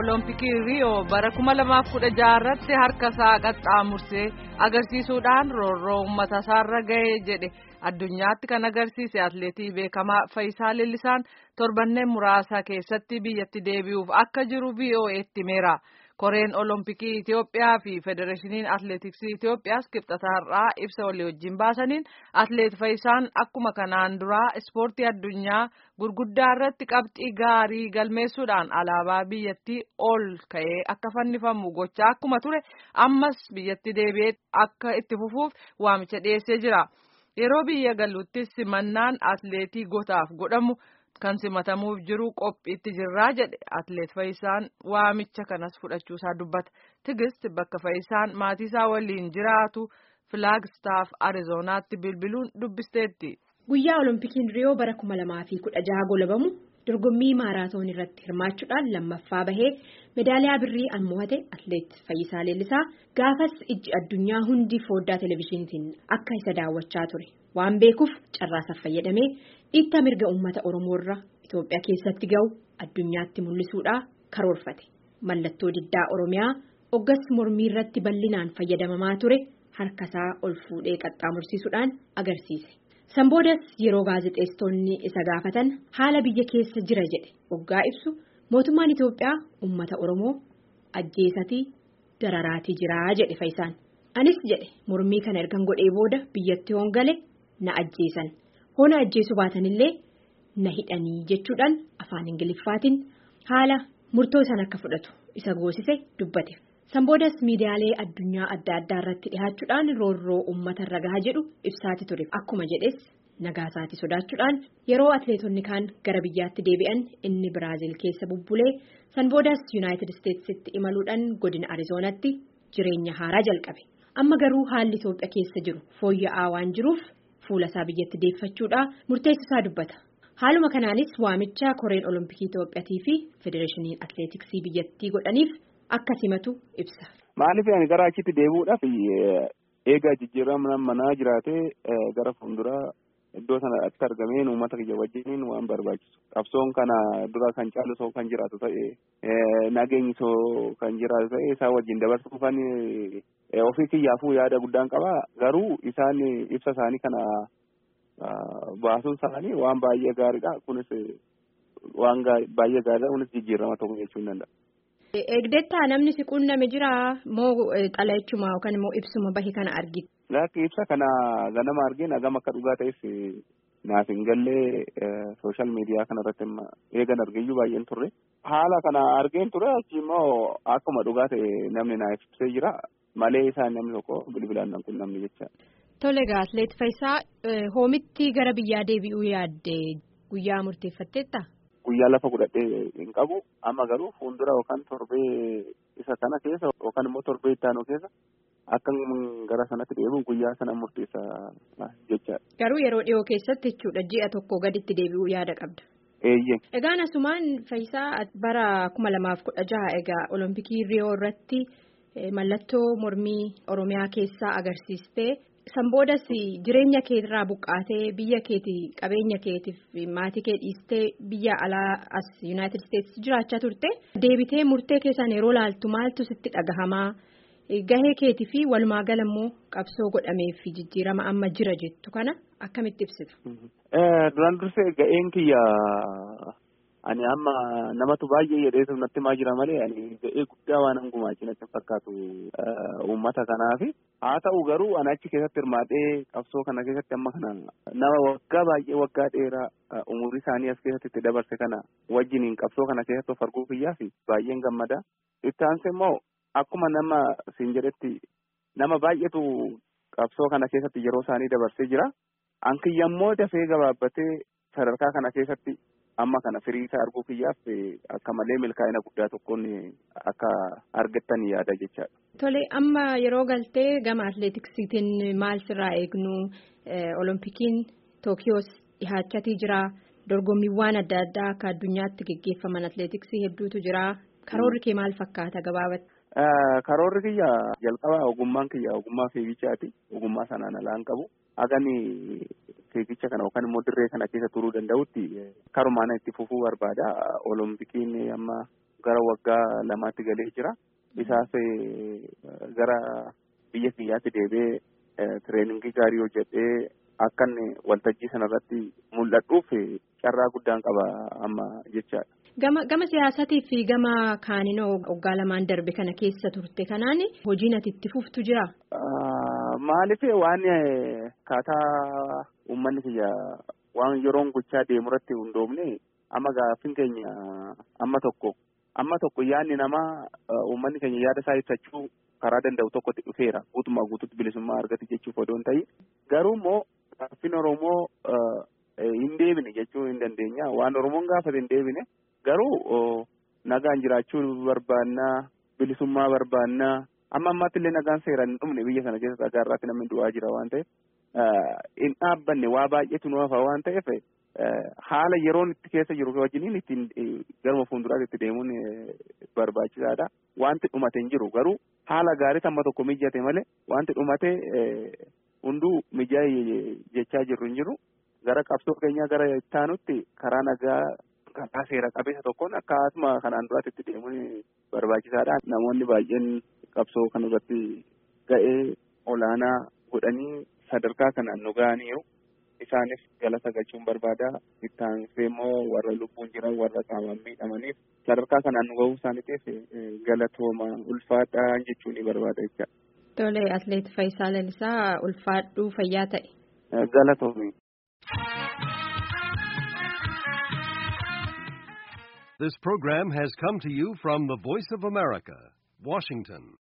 Olompikii Riyoo bara 2016 irratti harka isaa qaxxaamursee agarsiisuudhaan roorroo uummata isaarra ga'ee jedhe addunyaatti kan agarsiise atileetii beekamaa Fayyisaa Leellisaan torbanneen muraasa keessatti biyyatti deebi'uuf akka jiru VOA'tti himeera. Koreen Olompikii Itoophiyaa fi Federeeshiniin Atileetiksii Itoophiyaas qibxataarraa ibsa walii wajjin baasaniin atileet Fayyisaan akkuma kanaan duraa ispoortii addunyaa gurguddaa irratti qabxii gaarii galmeessuudhaan alaabaa biyyattii ol ka'ee akka fannifamu gochaa akkuma ture ammas biyyatti deebi'ee akka itti fufuuf waamicha dhiyeessee jira. Yeroo biyya galuuttis simannaan atileetii gootaaf godhamu kan simatamuuf jiru qophiitti jirraa jedhe atileet Fayyisaan waamicha kanas fudhachuusaa dubbata. Tigist bakka Fayyisaan maatiisaa waliin jiraatu Flagstaff Arizonaatti bilbiluun dubbisteetti. Guyyaa Oloompikiin Riyoo bara 2016 golabamu dorgommii maaraatoon irratti hirmaachuudhaan lammaffaa bahee meedaaliyaa birrii mo'ate atileet Fayyisaa Leellisaa gaafas ijji addunyaa hundi foddaa televezyiiniitiin akka isa daawwachaa ture. Waan beekuuf carraasaaf fayyadamee dhiittaa mirga uummata Oromoo irra Itoophiyaa keessatti ga'u addunyaatti mul'isuudhaa karoorfate. Mallattoo diddaa Oromiyaa hoggas mormii irratti bal'inaan fayyadamamaa ture harkasaa ol fuudhee qaxxaamursiisuudhaan agarsiise. Sanboodas yeroo gaazexeessitoonni isa gaafatan haala biyya keessa jira jedhe hoggaa ibsu mootummaan Itoophiyaa uummata Oromoo ajjeesatii dararaatii jiraa jedhe Fayyisaan. Anis jedhe mormii kana ergan godhee booda biyyatti hoongale na ajjeesan. Hoona ajjeesuu baatanillee na hidhanii jechuudhaan afaan Ingiliffaatiin haala murtoo isaan akka fudhatu isa goosise dubbate. Sanboodas miidiyaalee addunyaa adda addaa irratti dhihaachuudhaan roorroo uummata irra gahaa jedhu ibsaati ture. Akkuma jedhes nagaasaati sodaachuudhaan yeroo atileetonni kaan gara biyyaatti deebi'an inni Biraazil keessa bubbulee sanboodas Yuunaayitid Isteetsitti imaluudhaan godina Arizonaatti jireenya haaraa jalqabe. Amma garuu haalli Itoophiyaa keessa jiru fooyya'aa waan jiruuf fuula isaa biyyatti deeffachuudhaa murteessisaa dubbata. Haaluma kanaanis waamicha Koreen Olompikii Itoophiyaatii fi Federeeshiniin Atileetiksii biyyattii godhaniif akka simatu ibsa. Maaliif ani gara achitti deebi'uudhaaf eegaa jijjiirama manaa jiraatee gara fuulduraa iddoo sanatti argameen uummata kiyya wajjiniin waan barbaachisu. Qabsoon kana dura kan caalu soo kan jiraatu ta'e nageenyi soo kan jiraatu ta'e isaa wajjin dabarsuuf kan ofii kiyyaafuu yaada guddaan qaba. Garuu isaan ibsa isaanii kana baasuun isaanii waan baay'ee gaariidha. Kunis waan baay'ee gaariidha. Kunis jijjiirama tokko jechuu hin danda'a. Eegdettaa namni si quunname jiraa moo xalayaachuma yookaan immoo ibsuma bahe kana argite? Laakki ibsa kana ganama argeen hagam akka dhugaa ta'es naaf hin gallee sooshaal miidiyaa kana irratti eegan argeeyyuu baay'een turre. Haala kana argeen ture achi immoo akkuma dhugaa ta'e namni naaf ibsee jira malee isaan namni tokko bilbilaan nan kun namni jecha. Tole egaa atileet Fayyisaa hoomitti gara biyyaa deebi'uu yaadde guyyaa murteeffatteetta? Guyyaa lafa godhadhee hin qabu amma garuu fuuldura yookaan torbee isa kana keessa yookaan immoo torbee itti aanu keessa akka gara sanatti deebi'u guyyaa sana murteessaa jechaadha. Garuu yeroo dhiyoo keessatti jechuudha ji'a tokko gaditti deebi'uu yaada qabda. Eeyyee. Egaan asumaan Fayyisaa bara 2016 egaa Olompikii Riyoo irratti mallattoo mormii Oromiyaa keessaa agarsiistee. Sanboodas jireenya keetirraa buqqaatee biyya keetii qabeenya keetiif maatii kee dhiistee biyya alaa as Yuunaayitid Isteetsi jiraachaa turte deebitee murtee keessaan yeroo laaltu maaltu sitti dhagahamaa gahee keetii fi walumaa gala immoo qabsoo godhamee fi jijjiirama amma jira jettu kana akkamitti ibsita? Duraan dursee ga'een kiyya ani amma namatu baay'ee jedheetu natti maa jira malee ani ga'ee guddaa waan hangumaachi natti fakkaatu uummata kanaafi. Haa ta'u garuu ani achi keessatti hirmaadhee qabsoo kana keessatti amma kana nama waggaa baay'ee waggaa dheeraa umurii isaanii as keessatti itti dabarse kana wajjiniin qabsoo kana keessatti of arguu kiyyaa fi baay'een gammada. Itti aansee immoo akkuma nama siin jedhetti nama baay'eetu qabsoo kana keessatti yeroo isaanii dabarsee jira. An kiyya immoo dafee gabaabbatee sadarkaa kana keessatti amma kana firii isaa arguu kiyyaaf akka malee milkaa'ina guddaa tokkoon akka argattan yaada jechaadha. Tole amma yeroo galtee gama atileetiksiitiin maal sirraa eegnu Oloompikiin Tookiyoos dhihaachatii jira dorgommiiwwan adda addaa akka addunyaatti geggeeffaman atileetiksii hedduutu jira karoorri kee maal fakkaata gabaabatti? Karoorri kiyya jalqaba ogummaan kiyya ogummaa fiigichaati ogummaa sanaan alaan qabu hagani fiigicha kana yookaan immoo dirree kana keessa turuu danda'utti karumaan itti fufuu barbaada. Oloompikiin amma gara waggaa lamaatti galee jira. Isaas gara biyya kiyyaatti deebi'ee tireeningii gaarii hojjetee akka inni waltajjii sanarratti mul'adhuuf carraa guddaan qaba amma jechaadha. Gama siyaasaatii fi gama kaaninoo waggaa lamaan darbe kana keessa turte kanaan hojiin ati itti fuftu jira? Maaliif waan kaataa uummanni kiyya waan yeroon gochaa deemu irratti hundoofne amma gaaffiin keenya amma tokko yaadni namaa uummanni keenya yaada isaa ibsachuu karaa danda'u tokkotti dhufeera. Guutummaa guutuutti bilisummaa argate jechuuf odoo hin ta'in garuu immoo gaaffiin Oromoo hin deebine jechuu hin dandeenya. Waan Oromoon gaafate hin deebine garuu nagaan jiraachuu barbaanna, bilisummaa barbaanna. Amma ammaatti illee nagaan seeraan hin dhumne biyya sana keessa dhagaarraatti namni du'aa jira waan ta'eef hin dhaabbanne waa baay'eetu nu hafa waan ta'eef haala yeroon itti keessa jiru wajjiniin ittiin garuma fuulduraatti itti deemuun barbaachisaadha. Wanti dhumate hin jiru garuu haala gaarii amma tokko mijate malee wanti dhumate hunduu mijaa'ee jechaa jirru hin jiru. Gara qabsoo keenyaa gara ittaanutti karaa nagaa karaa seera qabeessa tokkoon akkasuma kanaan duraatti itti deemuun barbaachisaadha. Namoonni baay'een qabsoo kanarratti ga'ee olaanaa godhanii sadarkaa kanaan nu ga'aniiru. Isaanis galata galchuun barbaada. Ittaan immoo warra lubbuun jiran warra qaamaan miidhamaniif sadarkaa kanaan nu ga'uu isaaniitiif galatooma ulfaadhaa jechuun ni barbaada jecha. Tole Atleet Faayisaa Lalisaa ulfaadhuu fayyaa ta'e. Galatoomi. This program has come to you from the Voice of America, Washington.